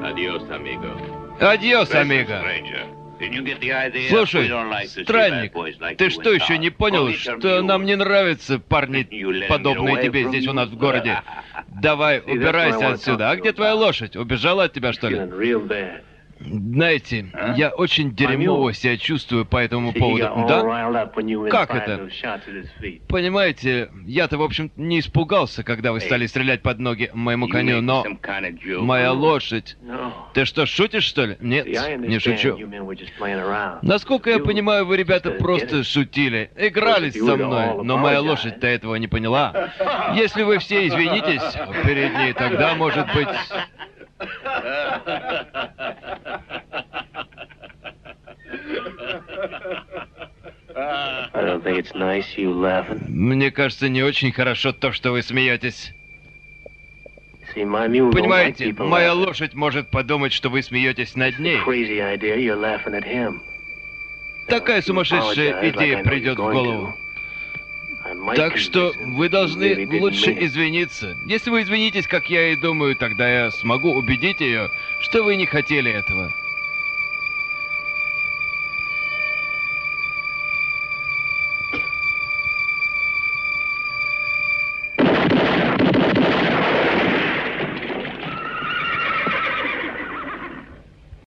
Адьос, амиго. Слушай, странник, ты что, еще не понял, что нам не нравятся парни, подобные тебе здесь у нас в городе? Давай, убирайся отсюда. А где твоя лошадь? Убежала от тебя, что ли? Знаете, я очень дерьмово себя чувствую по этому поводу. Да? Как это? Понимаете, я-то, в общем, не испугался, когда вы стали стрелять под ноги моему коню, но... Моя лошадь... Ты что, шутишь, что ли? Нет, не шучу. Насколько я понимаю, вы, ребята, просто шутили, игрались со мной, но моя лошадь-то этого не поняла. Если вы все извинитесь перед ней, тогда, может быть... Мне кажется, не очень хорошо то, что вы смеетесь. Понимаете, моя лошадь может подумать, что вы смеетесь над ней. Такая сумасшедшая идея придет в голову. Так что вы должны лучше извиниться. Если вы извинитесь, как я и думаю, тогда я смогу убедить ее, что вы не хотели этого.